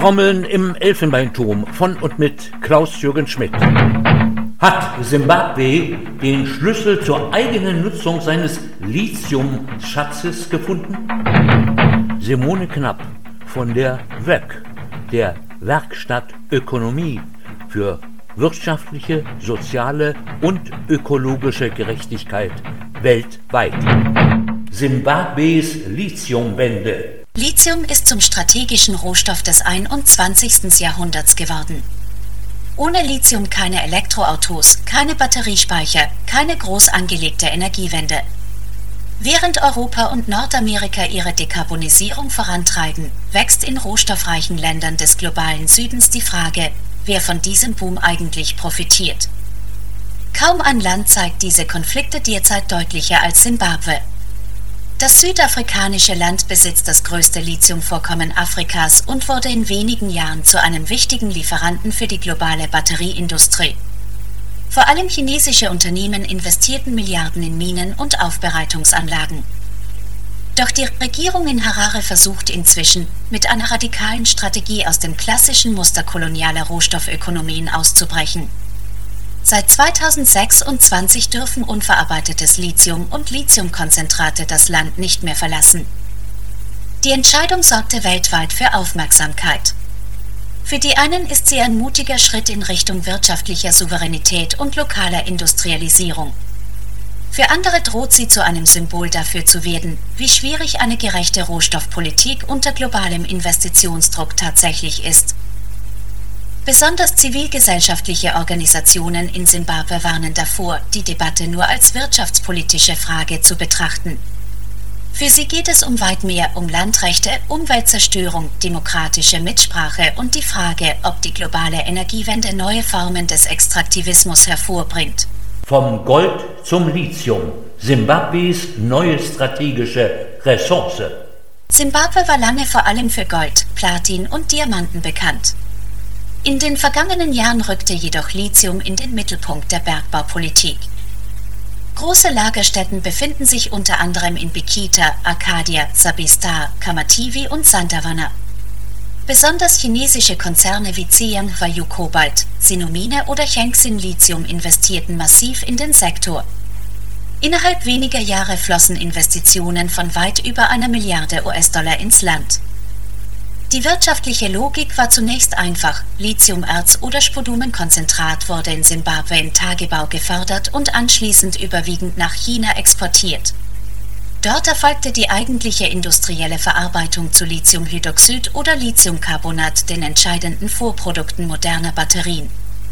Trommeln im Elfenbeinturm von und mit Klaus-Jürgen Schmidt. Hat Simbabwe den Schlüssel zur eigenen Nutzung seines Lithiumschatzes gefunden? Simone Knapp von der WÖK, der Werkstatt Ökonomie für wirtschaftliche, soziale und ökologische Gerechtigkeit weltweit. Simbabwes Lithiumwende. Lithium ist zum strategischen Rohstoff des 21. Jahrhunderts geworden. Ohne Lithium keine Elektroautos, keine Batteriespeicher, keine groß angelegte Energiewende. Während Europa und Nordamerika ihre Dekarbonisierung vorantreiben, wächst in rohstoffreichen Ländern des globalen Südens die Frage, wer von diesem Boom eigentlich profitiert. Kaum ein Land zeigt diese Konflikte derzeit deutlicher als Simbabwe. Das südafrikanische Land besitzt das größte Lithiumvorkommen Afrikas und wurde in wenigen Jahren zu einem wichtigen Lieferanten für die globale Batterieindustrie. Vor allem chinesische Unternehmen investierten Milliarden in Minen und Aufbereitungsanlagen. Doch die Regierung in Harare versucht inzwischen, mit einer radikalen Strategie aus dem klassischen Muster kolonialer Rohstoffökonomien auszubrechen. Seit 2026 dürfen unverarbeitetes Lithium und Lithiumkonzentrate das Land nicht mehr verlassen. Die Entscheidung sorgte weltweit für Aufmerksamkeit. Für die einen ist sie ein mutiger Schritt in Richtung wirtschaftlicher Souveränität und lokaler Industrialisierung. Für andere droht sie zu einem Symbol dafür zu werden, wie schwierig eine gerechte Rohstoffpolitik unter globalem Investitionsdruck tatsächlich ist. Besonders zivilgesellschaftliche Organisationen in Simbabwe warnen davor, die Debatte nur als wirtschaftspolitische Frage zu betrachten. Für sie geht es um weit mehr um Landrechte, Umweltzerstörung, demokratische Mitsprache und die Frage, ob die globale Energiewende neue Formen des Extraktivismus hervorbringt. Vom Gold zum Lithium. Simbabwes neue strategische Ressource. Simbabwe war lange vor allem für Gold, Platin und Diamanten bekannt. In den vergangenen Jahren rückte jedoch Lithium in den Mittelpunkt der Bergbaupolitik. Große Lagerstätten befinden sich unter anderem in Bikita, Arcadia, Sabistar, Kamativi und Sandavanna. Besonders chinesische Konzerne wie Zhejiang Huayou Cobalt, Sinomine oder Chengxin Lithium investierten massiv in den Sektor. Innerhalb weniger Jahre flossen Investitionen von weit über 1 Milliarde US-Dollar ins Land. Die wirtschaftliche Logik war zunächst einfach. Lithiumerz oder Spodumenkonzentrat wurde in Simbabwe im Tagebau gefördert und anschließend überwiegend nach China exportiert. Dort erfolgte die eigentliche industrielle Verarbeitung zu Lithiumhydroxid oder Lithiumcarbonat, den entscheidenden Vorprodukten moderner Batterien.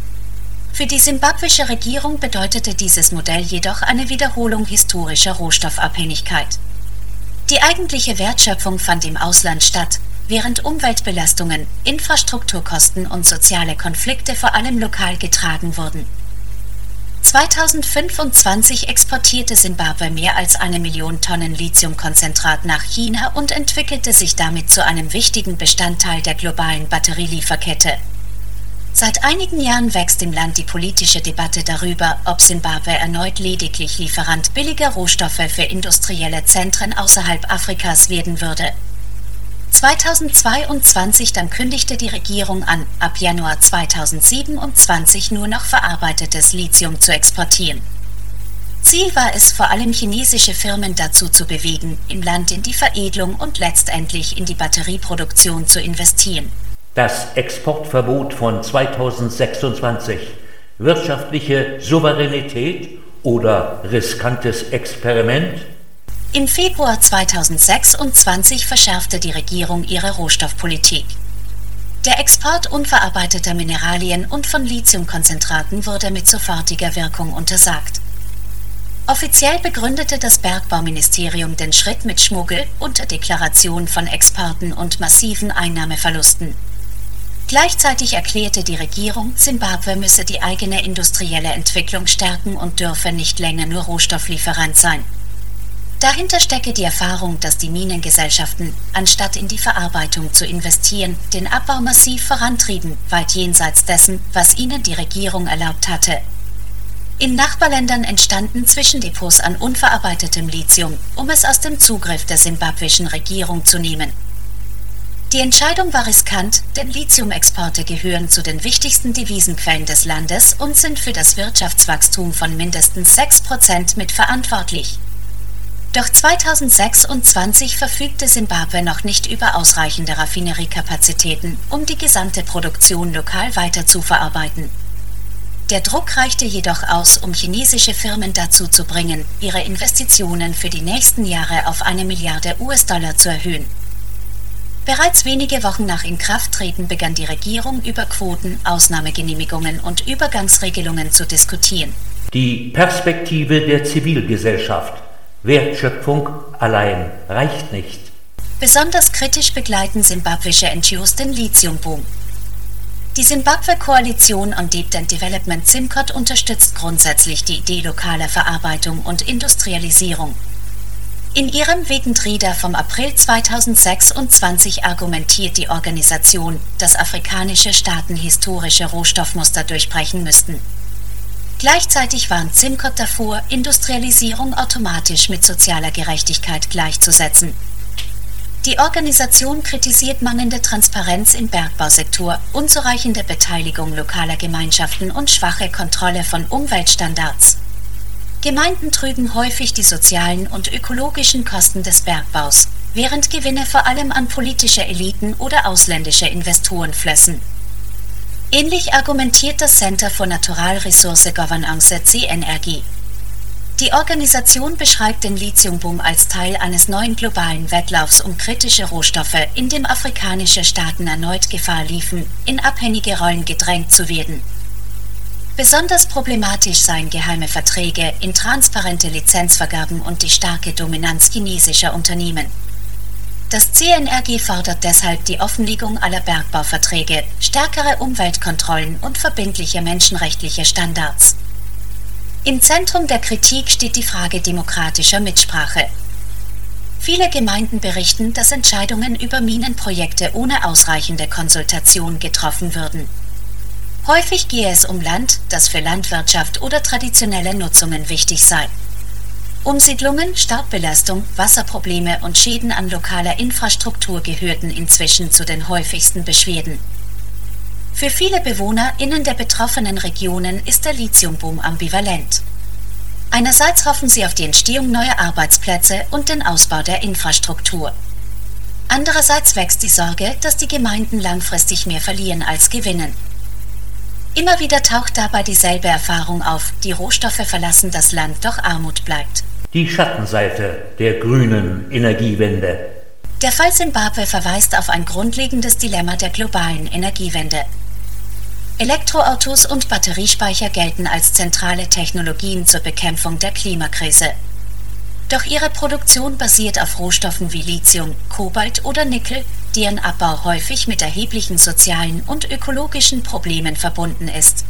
Für die simbabwische Regierung bedeutete dieses Modell jedoch eine Wiederholung historischer Rohstoffabhängigkeit. Die eigentliche Wertschöpfung fand im Ausland statt, während Umweltbelastungen, Infrastrukturkosten und soziale Konflikte vor allem lokal getragen wurden. 2025 exportierte Simbabwe mehr als 1 Million Tonnen Lithiumkonzentrat nach China und entwickelte sich damit zu einem wichtigen Bestandteil der globalen Batterielieferkette. Seit einigen Jahren wächst im Land die politische Debatte darüber, ob Simbabwe erneut lediglich Lieferant billiger Rohstoffe für industrielle Zentren außerhalb Afrikas werden würde. 2022 dann kündigte die Regierung an, ab Januar 2027 nur noch verarbeitetes Lithium zu exportieren. Ziel war es, vor allem chinesische Firmen dazu zu bewegen, im Land in die Veredelung und letztendlich in die Batterieproduktion zu investieren. Das Exportverbot von 2026. Wirtschaftliche Souveränität oder riskantes Experiment? Im Februar 2026 verschärfte die Regierung ihre Rohstoffpolitik. Der Export unverarbeiteter Mineralien und von Lithiumkonzentraten wurde mit sofortiger Wirkung untersagt. Offiziell begründete das Bergbauministerium den Schritt mit Schmuggel, Unterdeklaration von Exporten und massiven Einnahmeverlusten. Gleichzeitig erklärte die Regierung, Simbabwe müsse die eigene industrielle Entwicklung stärken und dürfe nicht länger nur Rohstofflieferant sein. Dahinter stecke die Erfahrung, dass die Minengesellschaften, anstatt in die Verarbeitung zu investieren, den Abbau massiv vorantrieben, weit jenseits dessen, was ihnen die Regierung erlaubt hatte. In Nachbarländern entstanden Zwischendepots an unverarbeitetem Lithium, um es aus dem Zugriff der simbabwischen Regierung zu nehmen. Die Entscheidung war riskant, denn Lithiumexporte gehören zu den wichtigsten Devisenquellen des Landes und sind für das Wirtschaftswachstum von mindestens 6% mitverantwortlich. Doch 2026 verfügte Simbabwe noch nicht über ausreichende Raffineriekapazitäten, um die gesamte Produktion lokal weiterzuverarbeiten. Der Druck reichte jedoch aus, um chinesische Firmen dazu zu bringen, ihre Investitionen für die nächsten Jahre auf 1 Milliarde US-Dollar zu erhöhen. Bereits wenige Wochen nach Inkrafttreten begann die Regierung über Quoten, Ausnahmegenehmigungen und Übergangsregelungen zu diskutieren. Die Perspektive der Zivilgesellschaft. Wertschöpfung allein reicht nicht. Besonders kritisch begleiten simbabwische NGOs den Lithiumboom. Die Simbabwe-Koalition on Deep and Development SimCOT unterstützt grundsätzlich die Idee lokaler Verarbeitung und Industrialisierung. In ihrem Wegend-Rieder vom April 2026 argumentiert die Organisation, dass afrikanische Staaten historische Rohstoffmuster durchbrechen müssten. Gleichzeitig warnt SimCOT davor, Industrialisierung automatisch mit sozialer Gerechtigkeit gleichzusetzen. Die Organisation kritisiert mangelnde Transparenz im Bergbausektor, unzureichende Beteiligung lokaler Gemeinschaften und schwache Kontrolle von Umweltstandards. Gemeinden trügen häufig die sozialen und ökologischen Kosten des Bergbaus, während Gewinne vor allem an politische Eliten oder ausländische Investoren flössen. Ähnlich argumentiert das Center for Natural Resource Governance CNRG. Die Organisation beschreibt den Lithiumboom als Teil eines neuen globalen Wettlaufs um kritische Rohstoffe, in dem afrikanische Staaten erneut Gefahr liefen, in abhängige Rollen gedrängt zu werden. Besonders problematisch seien geheime Verträge, intransparente Lizenzvergaben und die starke Dominanz chinesischer Unternehmen. Das CNRG fordert deshalb die Offenlegung aller Bergbauverträge, stärkere Umweltkontrollen und verbindliche menschenrechtliche Standards. Im Zentrum der Kritik steht die Frage demokratischer Mitsprache. Viele Gemeinden berichten, dass Entscheidungen über Minenprojekte ohne ausreichende Konsultation getroffen würden. Häufig gehe es um Land, das für Landwirtschaft oder traditionelle Nutzungen wichtig sei. Umsiedlungen, Staubbelastung, Wasserprobleme und Schäden an lokaler Infrastruktur gehörten inzwischen zu den häufigsten Beschwerden. Für viele BewohnerInnen der betroffenen Regionen ist der Lithiumboom ambivalent. Einerseits hoffen sie auf die Entstehung neuer Arbeitsplätze und den Ausbau der Infrastruktur. Andererseits wächst die Sorge, dass die Gemeinden langfristig mehr verlieren als gewinnen. Immer wieder taucht dabei dieselbe Erfahrung auf: Die Rohstoffe verlassen das Land, doch Armut bleibt. Die Schattenseite der grünen Energiewende. Der Fall Simbabwe verweist auf ein grundlegendes Dilemma der globalen Energiewende. Elektroautos und Batteriespeicher gelten als zentrale Technologien zur Bekämpfung der Klimakrise. Doch ihre Produktion basiert auf Rohstoffen wie Lithium, Kobalt oder Nickel, deren Abbau häufig mit erheblichen sozialen und ökologischen Problemen verbunden ist.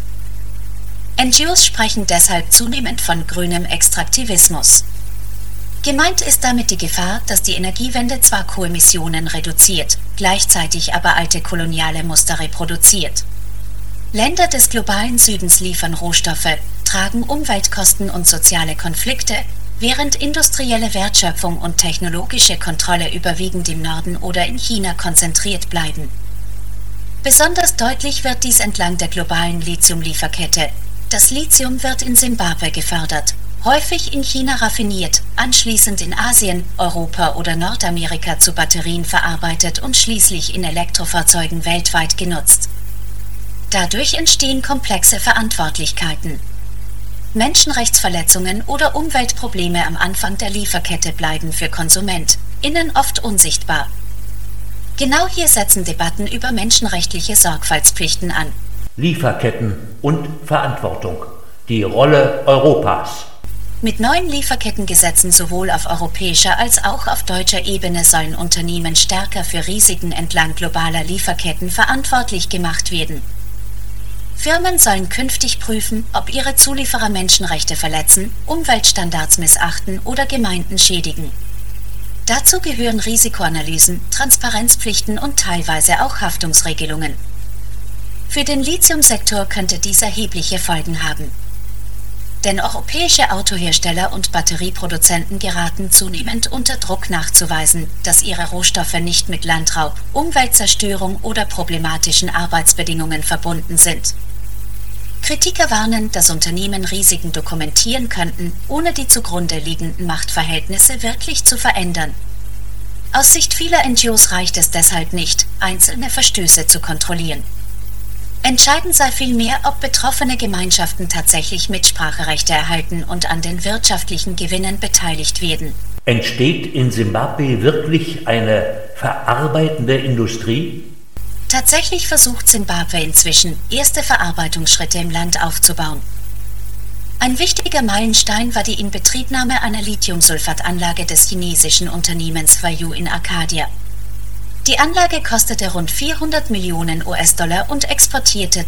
NGOs sprechen deshalb zunehmend von grünem Extraktivismus. Gemeint ist damit die Gefahr, dass die Energiewende zwar Koemissionen reduziert, gleichzeitig aber alte koloniale Muster reproduziert. Länder des globalen Südens liefern Rohstoffe, tragen Umweltkosten und soziale Konflikte, während industrielle Wertschöpfung und technologische Kontrolle überwiegend im Norden oder in China konzentriert bleiben. Besonders deutlich wird dies entlang der globalen Lithiumlieferkette. Das Lithium wird in Simbabwe gefördert, häufig in China raffiniert, anschließend in Asien, Europa oder Nordamerika zu Batterien verarbeitet und schließlich in Elektrofahrzeugen weltweit genutzt. Dadurch entstehen komplexe Verantwortlichkeiten. Menschenrechtsverletzungen oder Umweltprobleme am Anfang der Lieferkette bleiben für KonsumentInnen oft unsichtbar. Genau hier setzen Debatten über menschenrechtliche Sorgfaltspflichten an. Lieferketten und Verantwortung. Die Rolle Europas. Mit neuen Lieferkettengesetzen sowohl auf europäischer als auch auf deutscher Ebene sollen Unternehmen stärker für Risiken entlang globaler Lieferketten verantwortlich gemacht werden. Firmen sollen künftig prüfen, ob ihre Zulieferer Menschenrechte verletzen, Umweltstandards missachten oder Gemeinden schädigen. Dazu gehören Risikoanalysen, Transparenzpflichten und teilweise auch Haftungsregelungen. Für den Lithiumsektor könnte dies erhebliche Folgen haben. Denn europäische Autohersteller und Batterieproduzenten geraten zunehmend unter Druck nachzuweisen, dass ihre Rohstoffe nicht mit Landraub, Umweltzerstörung oder problematischen Arbeitsbedingungen verbunden sind. Kritiker warnen, dass Unternehmen Risiken dokumentieren könnten, ohne die zugrunde liegenden Machtverhältnisse wirklich zu verändern. Aus Sicht vieler NGOs reicht es deshalb nicht, einzelne Verstöße zu kontrollieren. Entscheidend sei vielmehr, ob betroffene Gemeinschaften tatsächlich Mitspracherechte erhalten und an den wirtschaftlichen Gewinnen beteiligt werden. Entsteht in Simbabwe wirklich eine verarbeitende Industrie? Tatsächlich versucht Simbabwe inzwischen, erste Verarbeitungsschritte im Land aufzubauen. Ein wichtiger Meilenstein war die Inbetriebnahme einer Lithiumsulfatanlage des chinesischen Unternehmens Huayou in Arcadia. Die Anlage kostete rund 400 Millionen US-Dollar und exportierte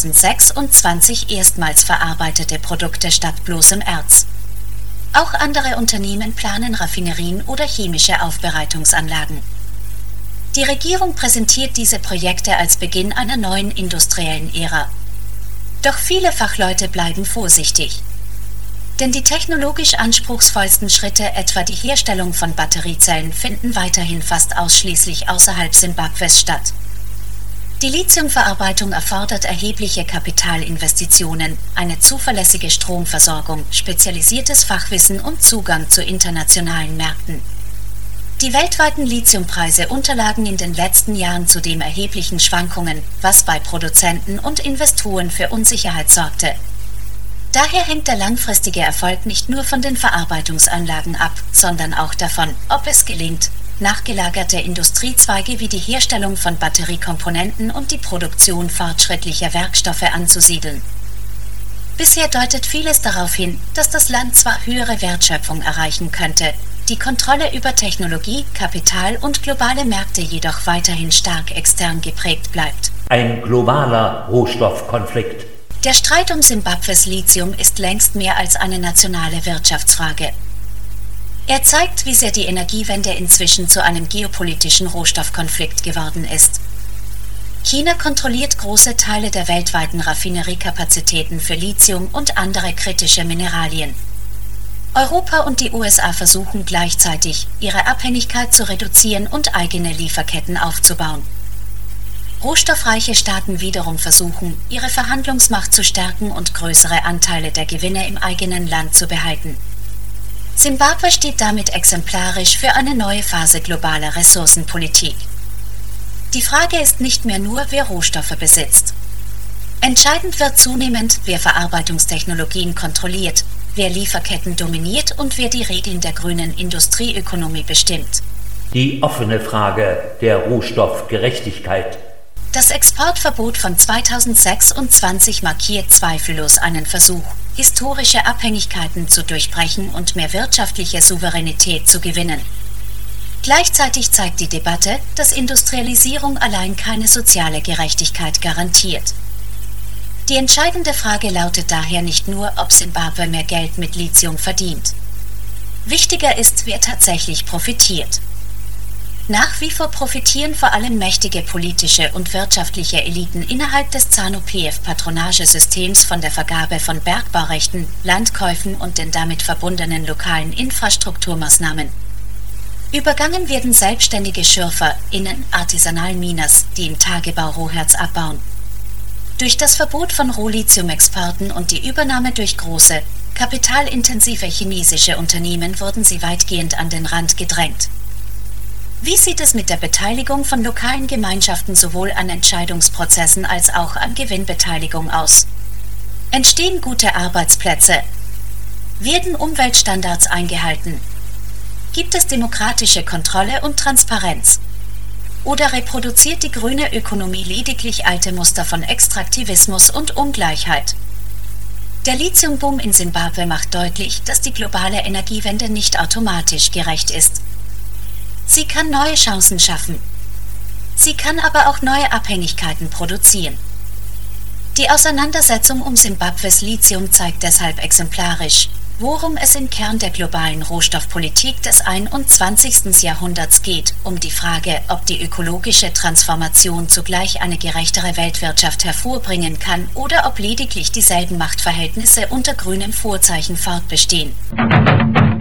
2026 erstmals verarbeitete Produkte statt bloßem Erz. Auch andere Unternehmen planen Raffinerien oder chemische Aufbereitungsanlagen. Die Regierung präsentiert diese Projekte als Beginn einer neuen industriellen Ära. Doch viele Fachleute bleiben vorsichtig. Denn die technologisch anspruchsvollsten Schritte, etwa die Herstellung von Batteriezellen, finden weiterhin fast ausschließlich außerhalb Simbabwes statt. Die Lithiumverarbeitung erfordert erhebliche Kapitalinvestitionen, eine zuverlässige Stromversorgung, spezialisiertes Fachwissen und Zugang zu internationalen Märkten. Die weltweiten Lithiumpreise unterlagen in den letzten Jahren zudem erheblichen Schwankungen, was bei Produzenten und Investoren für Unsicherheit sorgte. Daher hängt der langfristige Erfolg nicht nur von den Verarbeitungsanlagen ab, sondern auch davon, ob es gelingt, nachgelagerte Industriezweige wie die Herstellung von Batteriekomponenten und die Produktion fortschrittlicher Werkstoffe anzusiedeln. Bisher deutet vieles darauf hin, dass das Land zwar höhere Wertschöpfung erreichen könnte, die Kontrolle über Technologie, Kapital und globale Märkte jedoch weiterhin stark extern geprägt bleibt. Ein globaler Rohstoffkonflikt. Der Streit um Simbabwes Lithium ist längst mehr als eine nationale Wirtschaftsfrage. Er zeigt, wie sehr die Energiewende inzwischen zu einem geopolitischen Rohstoffkonflikt geworden ist. China kontrolliert große Teile der weltweiten Raffineriekapazitäten für Lithium und andere kritische Mineralien. Europa und die USA versuchen gleichzeitig, ihre Abhängigkeit zu reduzieren und eigene Lieferketten aufzubauen. Rohstoffreiche Staaten wiederum versuchen, ihre Verhandlungsmacht zu stärken und größere Anteile der Gewinne im eigenen Land zu behalten. Simbabwe steht damit exemplarisch für eine neue Phase globaler Ressourcenpolitik. Die Frage ist nicht mehr nur, wer Rohstoffe besitzt. Entscheidend wird zunehmend, wer Verarbeitungstechnologien kontrolliert, wer Lieferketten dominiert und wer die Regeln der grünen Industrieökonomie bestimmt. Die offene Frage der Rohstoffgerechtigkeit. Das Exportverbot von 2026 markiert zweifellos einen Versuch, historische Abhängigkeiten zu durchbrechen und mehr wirtschaftliche Souveränität zu gewinnen. Gleichzeitig zeigt die Debatte, dass Industrialisierung allein keine soziale Gerechtigkeit garantiert. Die entscheidende Frage lautet daher nicht nur, ob Simbabwe mehr Geld mit Lithium verdient. Wichtiger ist, wer tatsächlich profitiert. Nach wie vor profitieren vor allem mächtige politische und wirtschaftliche Eliten innerhalb des ZANU-PF-Patronagesystems von der Vergabe von Bergbaurechten, Landkäufen und den damit verbundenen lokalen Infrastrukturmaßnahmen. Übergangen werden selbstständige SchürferInnen, Artisanalminers, die im Tagebau Roherz abbauen. Durch das Verbot von Rohlithium-Exporten und die Übernahme durch große, kapitalintensive chinesische Unternehmen wurden sie weitgehend an den Rand gedrängt. Wie sieht es mit der Beteiligung von lokalen Gemeinschaften sowohl an Entscheidungsprozessen als auch an Gewinnbeteiligung aus? Entstehen gute Arbeitsplätze? Werden Umweltstandards eingehalten? Gibt es demokratische Kontrolle und Transparenz? Oder reproduziert die grüne Ökonomie lediglich alte Muster von Extraktivismus und Ungleichheit? Der Lithiumboom in Simbabwe macht deutlich, dass die globale Energiewende nicht automatisch gerecht ist. Sie kann neue Chancen schaffen. Sie kann aber auch neue Abhängigkeiten produzieren. Die Auseinandersetzung um Simbabwes Lithium zeigt deshalb exemplarisch, Worum es im Kern der globalen Rohstoffpolitik des 21. Jahrhunderts geht, um die Frage, ob die ökologische Transformation zugleich eine gerechtere Weltwirtschaft hervorbringen kann oder ob lediglich dieselben Machtverhältnisse unter grünem Vorzeichen fortbestehen.